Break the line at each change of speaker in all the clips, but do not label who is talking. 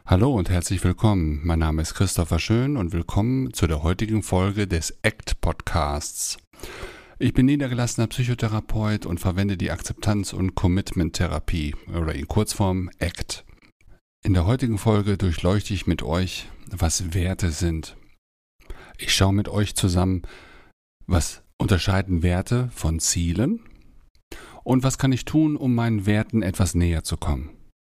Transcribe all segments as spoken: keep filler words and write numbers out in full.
Hallo und herzlich willkommen. Mein Name ist Christopher Schön und willkommen zu der heutigen Folge des A C T-Podcasts. Ich bin niedergelassener Psychotherapeut und verwende die Akzeptanz- und Commitment-Therapie oder in Kurzform A C T. In der heutigen Folge durchleuchte ich mit euch, was Werte sind. Ich schaue mit euch zusammen, was unterscheiden Werte von Zielen und was kann ich tun, um meinen Werten etwas näher zu kommen.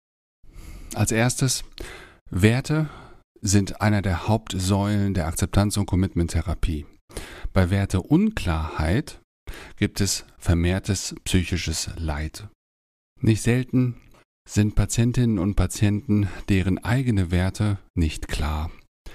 Als erstes, Werte sind einer der Hauptsäulen der Akzeptanz- und Commitment-Therapie. Bei Werteunklarheit gibt es vermehrtes psychisches Leid. Nicht selten sind Patientinnen und Patienten, deren eigene Werte nicht klar.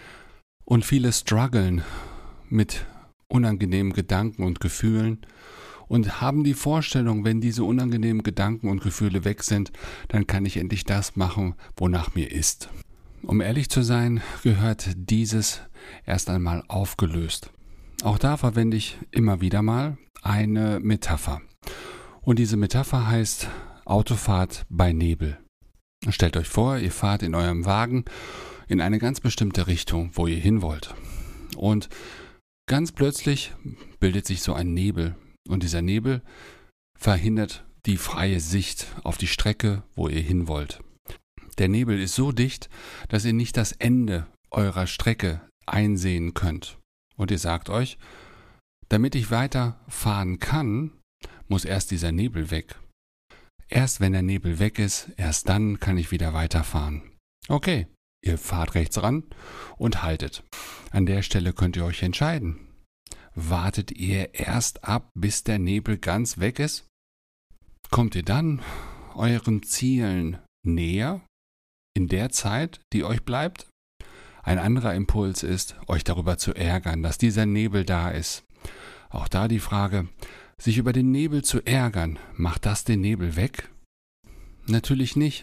Und viele strugglen mit unangenehmen Gedanken und Gefühlen und haben die Vorstellung, wenn diese unangenehmen Gedanken und Gefühle weg sind, dann kann ich endlich das machen, wonach mir ist. Um ehrlich zu sein, gehört dieses erst einmal aufgelöst. Auch da verwende ich immer wieder mal eine Metapher. Und diese Metapher heißt Autofahrt bei Nebel. Stellt euch vor, ihr fahrt in eurem Wagen in eine ganz bestimmte Richtung, wo ihr hin wollt. Und ganz plötzlich bildet sich so ein Nebel. Und dieser Nebel verhindert die freie Sicht auf die Strecke, wo ihr hin wollt. Der Nebel ist so dicht, dass ihr nicht das Ende eurer Strecke einsehen könnt. Und ihr sagt euch, damit ich weiterfahren kann, muss erst dieser Nebel weg. Erst wenn der Nebel weg ist, erst dann kann ich wieder weiterfahren. Okay, ihr fahrt rechts ran und haltet. An der Stelle könnt ihr euch entscheiden. Wartet ihr erst ab, bis der Nebel ganz weg ist? Kommt ihr dann euren Zielen näher in der Zeit, die euch bleibt? Ein anderer Impuls ist, euch darüber zu ärgern, dass dieser Nebel da ist. Auch da die Frage, sich über den Nebel zu ärgern, macht das den Nebel weg? Natürlich nicht.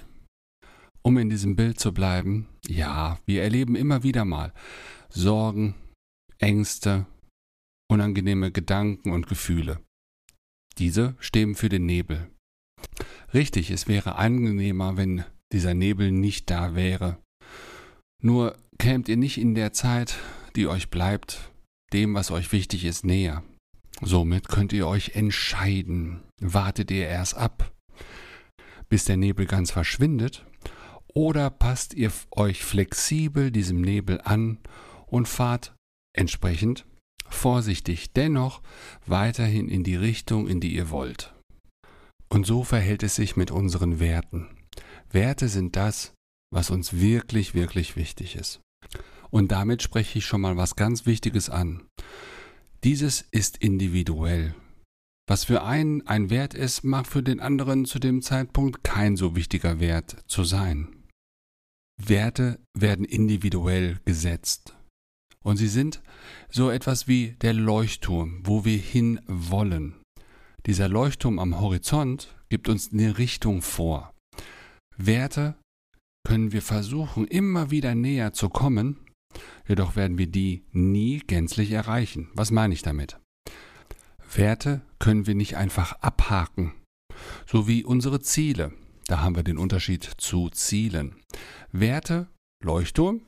Um in diesem Bild zu bleiben, ja, wir erleben immer wieder mal Sorgen, Ängste, unangenehme Gedanken und Gefühle. Diese stehen für den Nebel. Richtig, es wäre angenehmer, wenn dieser Nebel nicht da wäre. Nur kämt ihr nicht in der Zeit, die euch bleibt, dem, was euch wichtig ist, näher. Somit könnt ihr euch entscheiden. Wartet ihr erst ab, bis der Nebel ganz verschwindet, oder passt ihr euch flexibel diesem Nebel an und fahrt entsprechend vorsichtig dennoch weiterhin in die Richtung, in die ihr wollt. Und so verhält es sich mit unseren Werten. Werte sind das, was uns wirklich, wirklich wichtig ist. Und damit spreche ich schon mal was ganz Wichtiges an. Dieses ist individuell. Was für einen ein Wert ist, mag für den anderen zu dem Zeitpunkt kein so wichtiger Wert zu sein. Werte werden individuell gesetzt. Und sie sind so etwas wie der Leuchtturm, wo wir hin wollen. Dieser Leuchtturm am Horizont gibt uns eine Richtung vor. Werte können wir versuchen, immer wieder näher zu kommen, jedoch werden wir die nie gänzlich erreichen. Was meine ich damit? Werte können wir nicht einfach abhaken, so wie unsere Ziele. Da haben wir den Unterschied zu Zielen. Werte, Leuchtturm,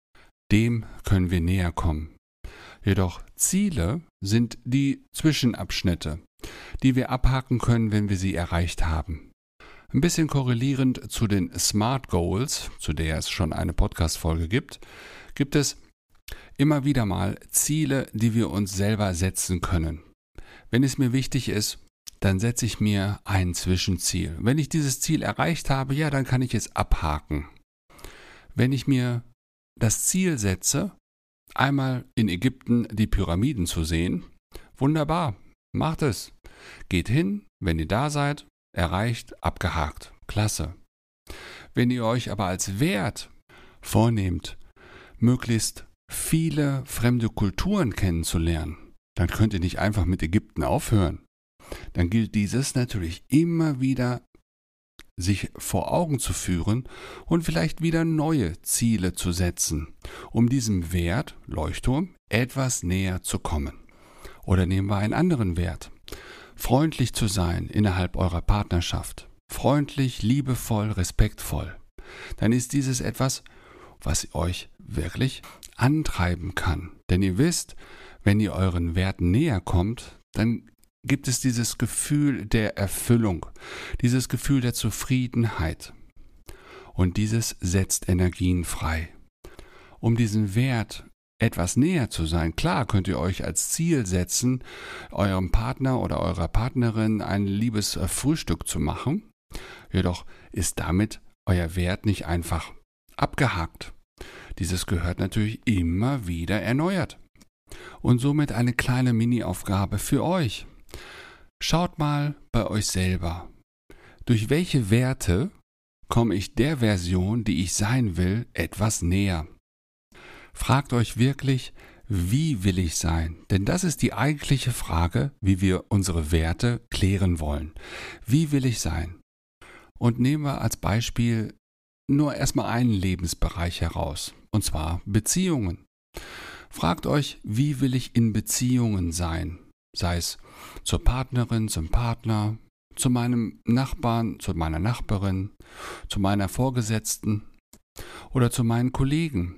dem können wir näher kommen. Jedoch Ziele sind die Zwischenabschnitte, die wir abhaken können, wenn wir sie erreicht haben. Ein bisschen korrelierend zu den Smart Goals, zu der es schon eine Podcast-Folge gibt, gibt es immer wieder mal Ziele, die wir uns selber setzen können. Wenn es mir wichtig ist, dann setze ich mir ein Zwischenziel. Wenn ich dieses Ziel erreicht habe, ja, dann kann ich es abhaken. Wenn ich mir das Ziel setze, einmal in Ägypten die Pyramiden zu sehen, wunderbar, macht es. Geht hin, wenn ihr da seid, erreicht, abgehakt, klasse. Wenn ihr euch aber als Wert vornehmt, möglichst viele fremde Kulturen kennenzulernen, dann könnt ihr nicht einfach mit Ägypten aufhören. Dann gilt dieses natürlich immer wieder sich vor Augen zu führen und vielleicht wieder neue Ziele zu setzen, um diesem Wert, Leuchtturm, etwas näher zu kommen. Oder nehmen wir einen anderen Wert. Freundlich zu sein innerhalb eurer Partnerschaft. Freundlich, liebevoll, respektvoll. Dann ist dieses etwas, was euch wirklich antreiben kann. Denn ihr wisst, wenn ihr euren Werten näher kommt, dann gibt es dieses Gefühl der Erfüllung, dieses Gefühl der Zufriedenheit. Und dieses setzt Energien frei. Um diesen Wert etwas näher zu sein, klar könnt ihr euch als Ziel setzen, eurem Partner oder eurer Partnerin ein liebes Frühstück zu machen. Jedoch ist damit euer Wert nicht einfach abgehakt. Dieses gehört natürlich immer wieder erneuert. Und somit eine kleine Mini-Aufgabe für euch. Schaut mal bei euch selber. Durch welche Werte komme ich der Version, die ich sein will, etwas näher? Fragt euch wirklich, wie will ich sein? Denn das ist die eigentliche Frage, wie wir unsere Werte klären wollen. Wie will ich sein? Und nehmen wir als Beispiel nur erstmal einen Lebensbereich heraus, und zwar Beziehungen. Fragt euch, wie will ich in Beziehungen sein? Sei es zur Partnerin, zum Partner, zu meinem Nachbarn, zu meiner Nachbarin, zu meiner Vorgesetzten oder zu meinen Kollegen.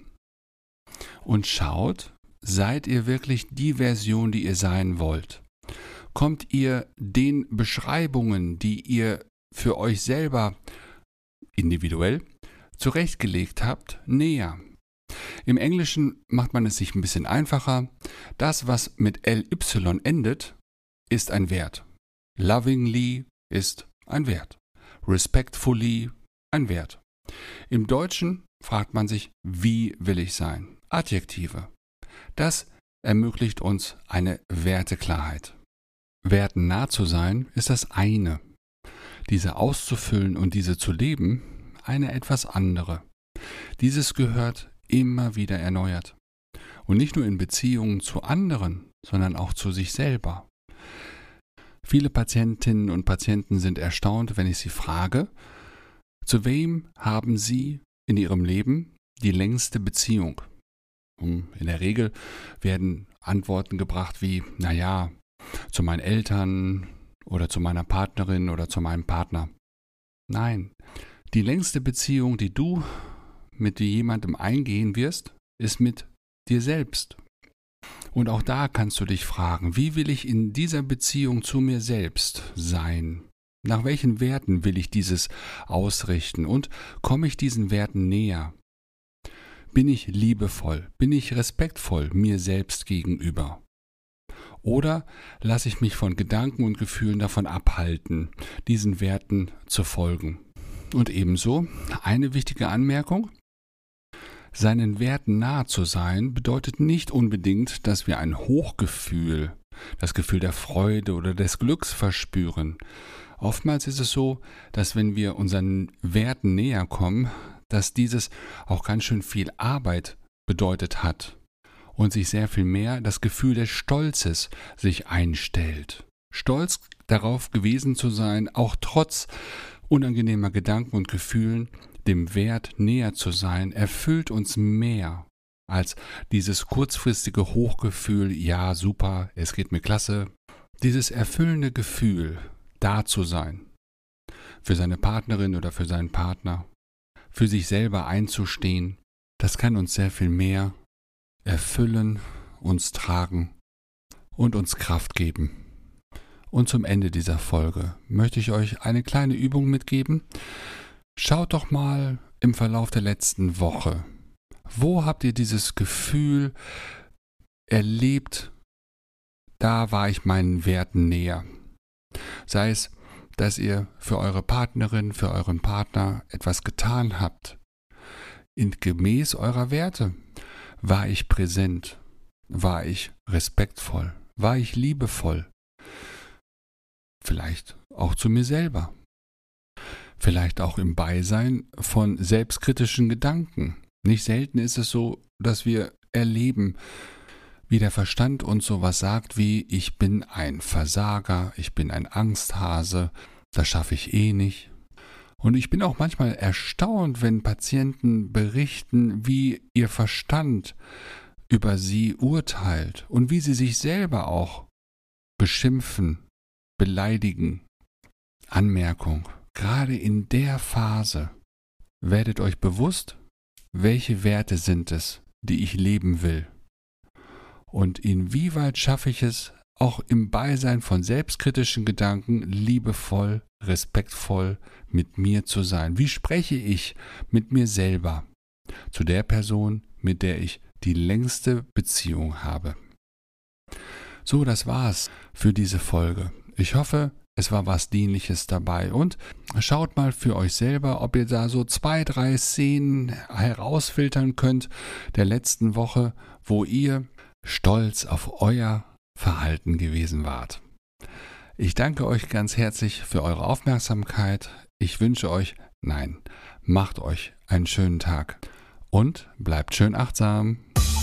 Und schaut, seid ihr wirklich die Version, die ihr sein wollt? Kommt ihr den Beschreibungen, die ihr für euch selber individuell zurechtgelegt habt, näher? Im Englischen macht man es sich ein bisschen einfacher. Das, was mit L Y endet, ist ein Wert. Lovingly ist ein Wert. Respectfully ein Wert. Im Deutschen fragt man sich, wie will ich sein? Adjektive. Das ermöglicht uns eine Werteklarheit. Werten nah zu sein ist das eine. Diese auszufüllen und diese zu leben, eine etwas andere. Dieses gehört immer wieder erneuert. Und nicht nur in Beziehungen zu anderen, sondern auch zu sich selber. Viele Patientinnen und Patienten sind erstaunt, wenn ich sie frage, zu wem haben sie in ihrem Leben die längste Beziehung? Und in der Regel werden Antworten gebracht wie, naja, zu meinen Eltern oder zu meiner Partnerin oder zu meinem Partner. Nein, die längste Beziehung, die du mit jemandem eingehen wirst, ist mit dir selbst. Und auch da kannst du dich fragen, wie will ich in dieser Beziehung zu mir selbst sein? Nach welchen Werten will ich dieses ausrichten? Und komme ich diesen Werten näher? Bin ich liebevoll? Bin ich respektvoll mir selbst gegenüber? Oder lasse ich mich von Gedanken und Gefühlen davon abhalten, diesen Werten zu folgen? Und ebenso eine wichtige Anmerkung: Seinen Werten nahe zu sein, bedeutet nicht unbedingt, dass wir ein Hochgefühl, das Gefühl der Freude oder des Glücks verspüren. Oftmals ist es so, dass wenn wir unseren Werten näher kommen, dass dieses auch ganz schön viel Arbeit bedeutet hat und sich sehr viel mehr das Gefühl des Stolzes sich einstellt. Stolz darauf gewesen zu sein, auch trotz unangenehmer Gedanken und Gefühlen, dem Wert näher zu sein, erfüllt uns mehr als dieses kurzfristige Hochgefühl, ja super, es geht mir klasse. Dieses erfüllende Gefühl, da zu sein, für seine Partnerin oder für seinen Partner, für sich selber einzustehen, das kann uns sehr viel mehr erfüllen, uns tragen und uns Kraft geben. Und zum Ende dieser Folge möchte ich euch eine kleine Übung mitgeben. Schaut doch mal im Verlauf der letzten Woche, wo habt ihr dieses Gefühl erlebt, da war ich meinen Werten näher. Sei es, dass ihr für eure Partnerin, für euren Partner etwas getan habt, in gemäß eurer Werte. War ich präsent? War ich respektvoll? War ich liebevoll? Vielleicht auch zu mir selber. Vielleicht auch im Beisein von selbstkritischen Gedanken. Nicht selten ist es so, dass wir erleben, wie der Verstand uns sowas sagt wie, ich bin ein Versager, ich bin ein Angsthase, das schaffe ich eh nicht. Und ich bin auch manchmal erstaunt, wenn Patienten berichten, wie ihr Verstand über sie urteilt und wie sie sich selber auch beschimpfen, beleidigen. Anmerkung: Gerade in der Phase werdet euch bewusst, welche Werte sind es, die ich leben will? Und inwieweit schaffe ich es, auch im Beisein von selbstkritischen Gedanken liebevoll, respektvoll mit mir zu sein? Wie spreche ich mit mir selber, zu der Person, mit der ich die längste Beziehung habe? So, das war's für diese Folge. Ich hoffe, es war was Dienliches dabei und schaut mal für euch selber, ob ihr da so zwei, drei Szenen herausfiltern könnt der letzten Woche, wo ihr stolz auf euer Verhalten gewesen wart. Ich danke euch ganz herzlich für eure Aufmerksamkeit. Ich wünsche euch, nein, macht euch einen schönen Tag und bleibt schön achtsam.